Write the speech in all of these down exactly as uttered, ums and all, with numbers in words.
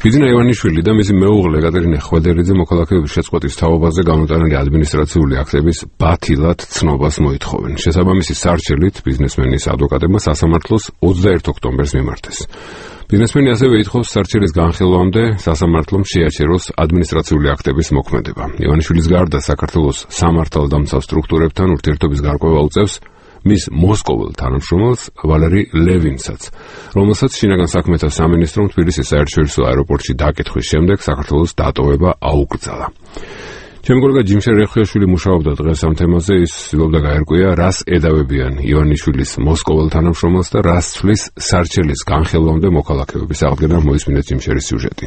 ბიძინა ივანიშვილი და მისი მეუღლე ეკატერინე ხვედერიძე მოქალაქეობის შეწყვეტის თაობაზე გამოტანილი ადმინისტრაციული აქტების ბათილად ცნობას მოითხოვენ. შესაბამისი სარჩელით ბიზნესმენის ადვოკატებმა სასამართლოს ოცდაერთი ოქტომბერს მიმართეს. ბიზნესმენი ასევე ითხოვს სარჩელის განხილვამდე სასამართლომ შეაჩეროს ადმინისტრაციული აქტების მოქმედება. ივანიშვილის გარდა საქართველოს სამართალდამცავ სტრუქტურებთან ურთიერთობის გარკვევა უწევს მის მოსკოველ თანამშრომელს ვალერი ლევინსაც, რომელსაც შინაგან საქმეთა სამინისტრომ თბილისის საერთაშორისო აეროპორტში დაკითხვის შემდეგ საქართველოს დატოვება აუკრძალა. ჩემი კოლეგა ჯიმშე რეხვიაშვილი მუშაობდა დღეს ამ თემაზე, ის ცდილობდა გაერკვია, რას ედავებიან ივანიშვილის მოსკოველ თანამშრომელს და რას ცვლის სარჩელის განხილვამდე მოქალაქეობის აღდგენა. მოისმინეთ ჯიმშერის სიუჟეტი.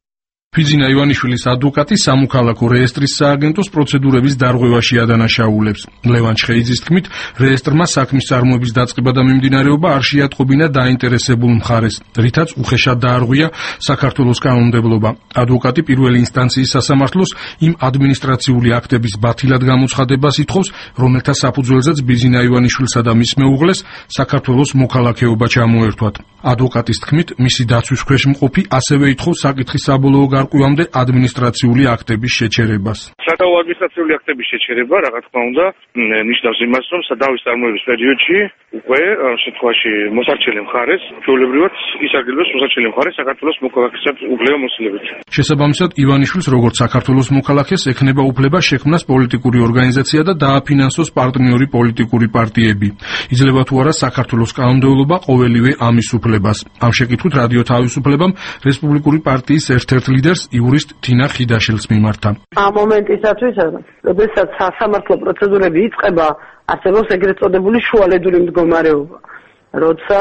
ბიძინა ივანიშვილის ადვოკატი სამოქალაქო რეესტრის სააგენტოს პროცედურების დარღვევაში ადანაშაულებს. ლევან ჩხეიძის თქმით, რეესტრმა საქმის წარმოების დაწყება და მიმდინარეობა არ შეატყობინა დაინტერესებულ მხარეს, რითაც უხეშად დაარღვია საქართველოს კანონმდებლობა. ადვოკატი პირველი ინსტანციის სასამართლოს იმ ადმინისტრაციული აქტების ბათილად გამოცხადებას ითხოვს, რომელთა საფუძველზეც ბიძინა ივანიშვილსა და მის მეუღლეს საქართველოს მოქალაქეობა ჩამოერთვათ. ადვოკატის თქმით, მისი დაცვის ქვეშ მყოფი ასევე ითხოვს საკითხის საბოლოო გარკვევამდე ადმინისტრაციული აქტების შეჩერებას. სადავო ადმინისტრაციული აქტების შეჩერება, რა თქმა უნდა, ნიშნავს იმას, რომ სადავის წარმოების პერიოდში უკვე ამ შემთხვევაში მოსარჩელი მხარეს, ჩვეულებრივად ისარგებლოს მოსარჩელი მხარეს საქართველოს მოქალაქესაც უფლება მოსილებით. შესაბამისად, ივანიშვილს როგორც საქართველოს მოქალაქეს ექნება უფლება შექმნას პოლიტიკური ორგანიზაცია და დააფინანსოს პარტნიორი პოლიტიკური პარტიები. იძლევა თუ არა საქართველოს კანონმდებლობა ყოველივე ამის უფლებას. ამ შეკითხვით რადიო თავისუფლებამ რესპუბლიკური პარტიის ერთ-ერთ ლიდერს იურისტ თინა ხიდაშელს მიმართა. ამ მომენტისათვის, როდესაც სასამართლო პროცედურები იწყება, არსებობს ეგრეთ წოდებული შუალედური მდგომარეობა, როცა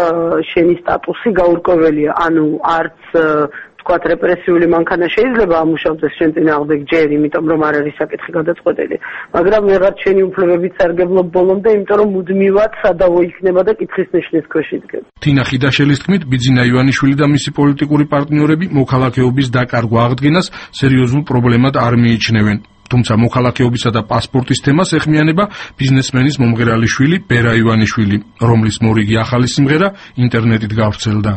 შენი სტატუსი გაურკვეველია, ანუ არც თქვათ რეპრესიული მანქანა შეიძლება ამუშავდეს შენ წინააღმდეგ ჯერ, იმიტომ რომ არ არის საკითხი გადაწყვეტილი, მაგრამ ვეღარ შენი უფლებებით სარგებლობ ბოლომდე, იმიტომ რომ მუდმივად სადავო იქნება და კითხვის ნიშნის ქვეშ იდგება. თინა ხიდაშელის თქმით, ბიძინა ივანიშვილი და მისი პოლიტიკური პარტნიორები მოქალაქეობის დაკარგვა აღდგენას სერიოზულ პრობლემად არ მიიჩნევენ. თუმცა მოქალაქეობისა და პასპორტის თემას ეხმიანება ბიზნესმენის მომღერალიშვილი ბერა ივანიშვილი, რომლის მორიგი ახალი სიმღერა ინტერნეტით გავრცელდა.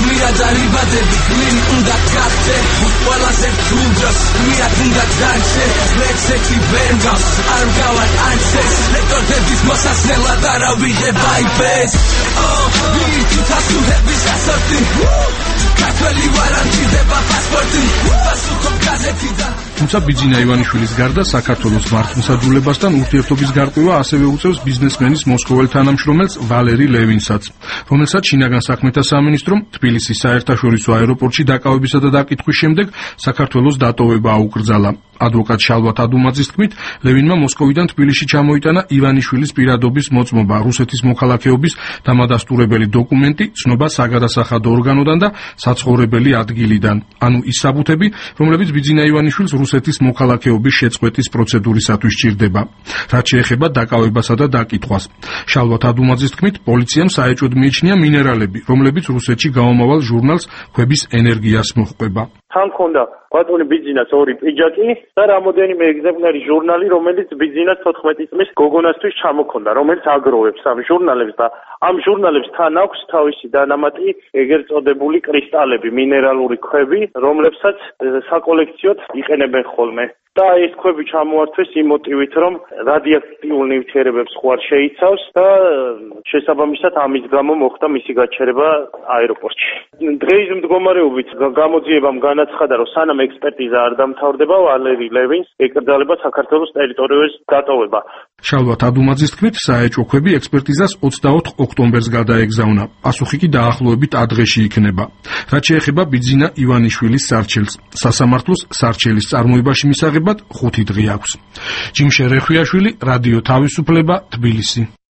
თუმცა ბიძინა ივანიშვილის გარდა საქართველოს მართლმსაჯულებასთან ურთიერთობის გარკვევა ასევე უწევს ბიზნესმენის მოსკოველ თანამშრომელს ვალერი ლევინსაც, რომელსაც შინაგან საქმეთა სამინისტრომ თბილისის საერთაშორისო აეროპორტში დაკავებისა და დაკითხვის შემდეგ საქართველოს დატოვება აუკრძალა. ადვოკატ შალვა თადუმაძის თქმით, ლევინმა მოსკოვიდან თბილისში ჩამოიტანა ივანიშვილის პირადობის მოწმობა, რუსეთის მოქალაქეობის დამადასტურებელი დოკუმენტი, ცნობა საგადასახადო ორგანოდან და საცხოვრებელი ადგილიდან. ანუ ის საბუთები, რომლებიც ბიძინა ივანიშვილს რუსეთის მოქალაქეობის შეწყვეტის პროცედურისათვის სჭირდება, რაც შეეხება დაკავებასა და დაკითხვას. შალვა თადუმაძის თქმით, პოლიციამ საეჭვოდ მიიჩნია მინერალები, რომლებიც რუსეთში გაომავალ ჟურნალს ქვების ენერგიას მოჰყვება. თან ქონდა ბატონი ბიძინას ორი პიჯაკი და რამოდენიმე ეგზემპლარი ჟურნალი, რომელიც ბიძინას თოთხმეტი წლის გოგონასთვის ჩამოქონდა, რომელიც აგროვებს ამ ჟურნალებს და ამ ჟურნალებს თან აქვს თავისი დანამატი ეგრეთ წოდებული კრისტალები, მინერალური ქვები, რომლებსაც საკოლექციოდ იყენებენ ხოლმე. და ეს ქვები ჩამოართვეს იმ მოტივით, რომ რადიოაქტიურ ნივთიერებებს ხო არ შეიცავს და შესაბამისად ამის გამო მოხდა მისი გაჩერება აეროპორტში. დღეის მდგომარეობით გამოძიებამ განაცხადა, რომ სანამ ექსპერტიზა არ დამთავრდება, ვალერი ლევინს ეკრძალება საქართველოს ტერიტორიაზე დატოვება. შალვა თადუმაძის თქმით, საეჭვო ქვები ექსპერტიზას ოცდაოთხ ოქტომბერს გადაეგზავნა. პასუხი კი დაახლოებით ადრეში იქნება. რაც შეეხება ბიძინა ივანიშვილის სარჩელს, სასამართლოს სარჩელის წარმოებაში მისაღებად ხუთი დღე აქვს. ჯიმშე რეხვიაშვილი, რადიო თავისუფლება, თბილისი.